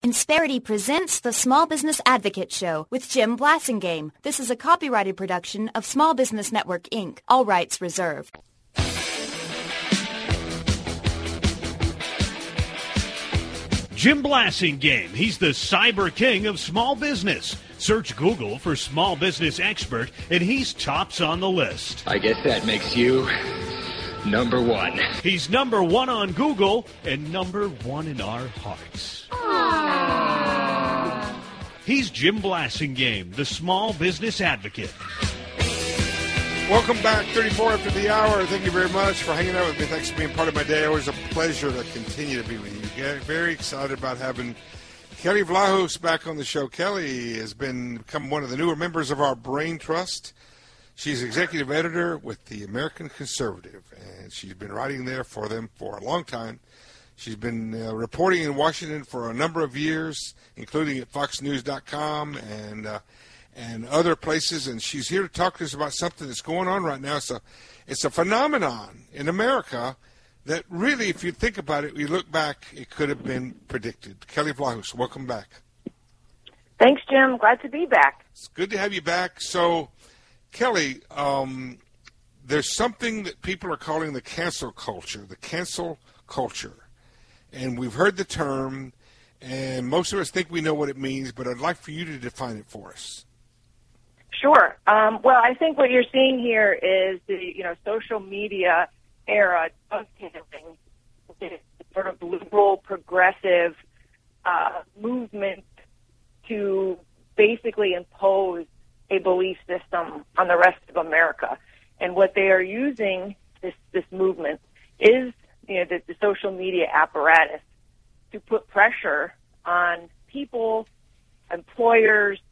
Insperity presents the Small Business Advocate Show with Jim Blasingame. This is a copyrighted production of Small Business Network, Inc. All rights reserved. Jim Blasingame. He's the cyber king of small business. Search Google for small business expert, and he's tops on the list. I guess that makes you number one. He's number one on Google and number one in our hearts. Aww. He's Jim Blasingame, the small business advocate. Welcome back, 34 after the hour. Thank you very much for hanging out with me. Thanks for being part of my day. Always a pleasure to continue to be with you. Very excited about having Kelly Vlahos back on the show. Kelly has become one of the newer members of our Brain Trust. She's executive editor with the American Conservative, and she's been writing there for them for a long time. She's been reporting in Washington for a number of years, including at FoxNews.com and other places, and she's here to talk to us about something that's going on right now. It's a phenomenon in America that really, if you think about it, you look back, it could have been predicted. Kelly Vlahos, welcome back. Thanks, Jim. Glad to be back. It's good to have you back. So, Kelly, there's something that people are calling the cancel culture, And we've heard the term, and most of us think we know what it means, but I'd like for you to define it for us. Sure. Well, I think what you're seeing here is the social media era dovetailing with sort of liberal, progressive movement to basically impose a belief system on the rest of America. And what they are using, this movement, is the social media apparatus to put pressure on people, employers,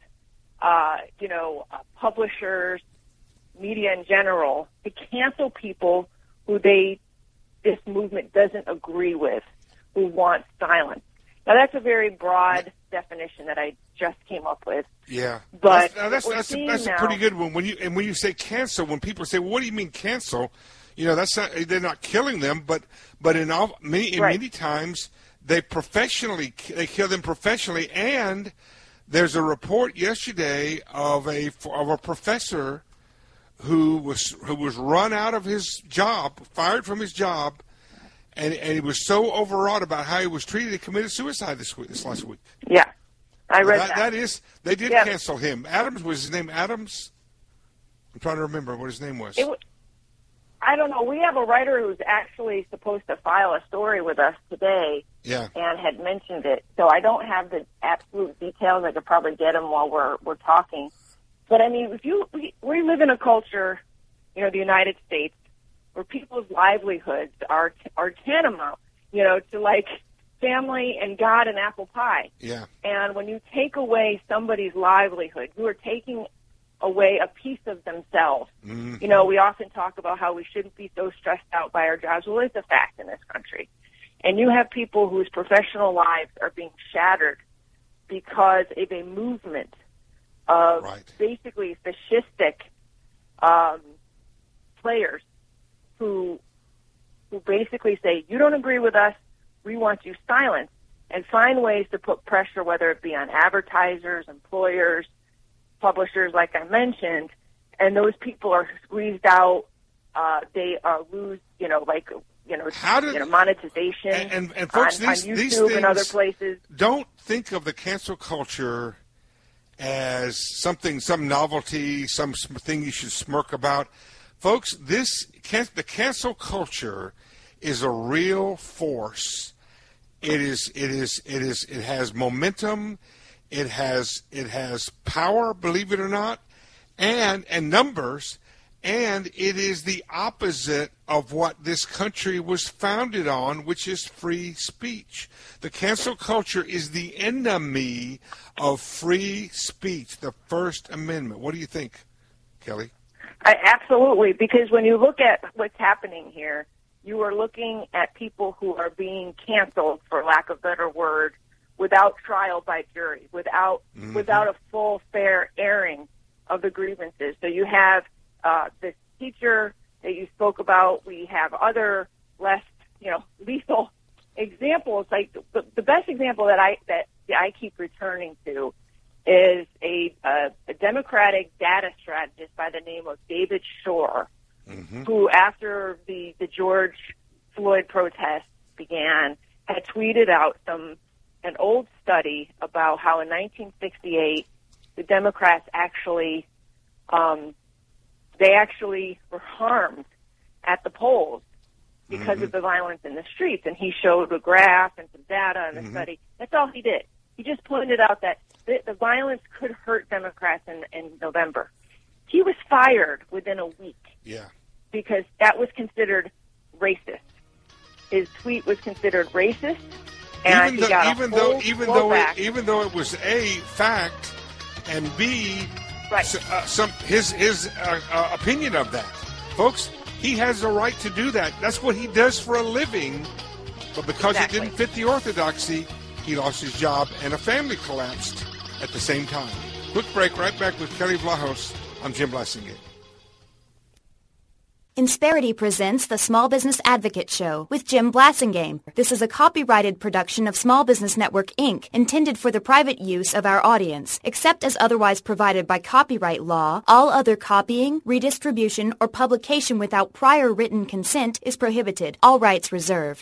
publishers, media in general, to cancel people who this movement doesn't agree with, who want silence. Now, that's a very broad definition that I just came up with. Yeah, but that's a pretty good one. When you say cancel, when people say, well, "What do you mean cancel?" That's not, they're not killing them, but many times they kill them professionally. And there's a report yesterday of a professor who was run out of his job, fired from his job, and he was so overwrought about how he was treated, he committed suicide this last week. Yeah, I read that. They did cancel him. Adams, was his name Adams? I'm trying to remember what his name was. I don't know. We have a writer who's actually supposed to file a story with us today, and had mentioned it. So I don't have the absolute details. I could probably get them while we're talking. But I mean, we live in a culture, the United States, where people's livelihoods are tantamount, to like family and God and apple pie. Yeah. And when you take away somebody's livelihood, you are taking away a piece of themselves. Mm-hmm. We often talk about how we shouldn't be so stressed out by our jobs. Well, it's a fact in this country. And you have people whose professional lives are being shattered because of a movement of basically fascistic players who basically say, you don't agree with us, we want you silenced, and find ways to put pressure, whether it be on advertisers, employers, publishers, like I mentioned, and those people are squeezed out. They lose, monetization and folks, on YouTube these things, and other places. Don't think of the cancel culture as some novelty, something you should smirk about. Folks, the cancel culture is a real force. It has momentum. It has power, believe it or not, and numbers, and it is the opposite of what this country was founded on, which is free speech. The cancel culture is the enemy of free speech, the First Amendment. What do you think, Kelly? Absolutely, because when you look at what's happening here, you are looking at people who are being canceled, for lack of a better word, without trial by jury, without a full, fair airing of the grievances. So you have this teacher that you spoke about. We have other less, lethal examples. Like the best example that I keep returning to is a Democratic data strategist by the name of David Shor, who, after the George Floyd protests began, had tweeted out an old study about how in 1968 the Democrats actually were harmed at the polls because of the violence in the streets. And he showed a graph and some data in the study. That's all he did. He just pointed out that the violence could hurt Democrats in November. He was fired within a week. Yeah. Because that was considered racist. His tweet was considered racist, and even though it was A, fact, and B, his opinion of that. Folks, he has the right to do that. That's what he does for a living. But because it didn't fit the orthodoxy, he lost his job and a family collapsed at the same time. Quick break, right back with Kelly Vlahos. I'm Jim Blasingame. Insperity presents the Small Business Advocate Show with Jim Blasingame. This is a copyrighted production of Small Business Network, Inc., intended for the private use of our audience. Except as otherwise provided by copyright law, all other copying, redistribution, or publication without prior written consent is prohibited. All rights reserved.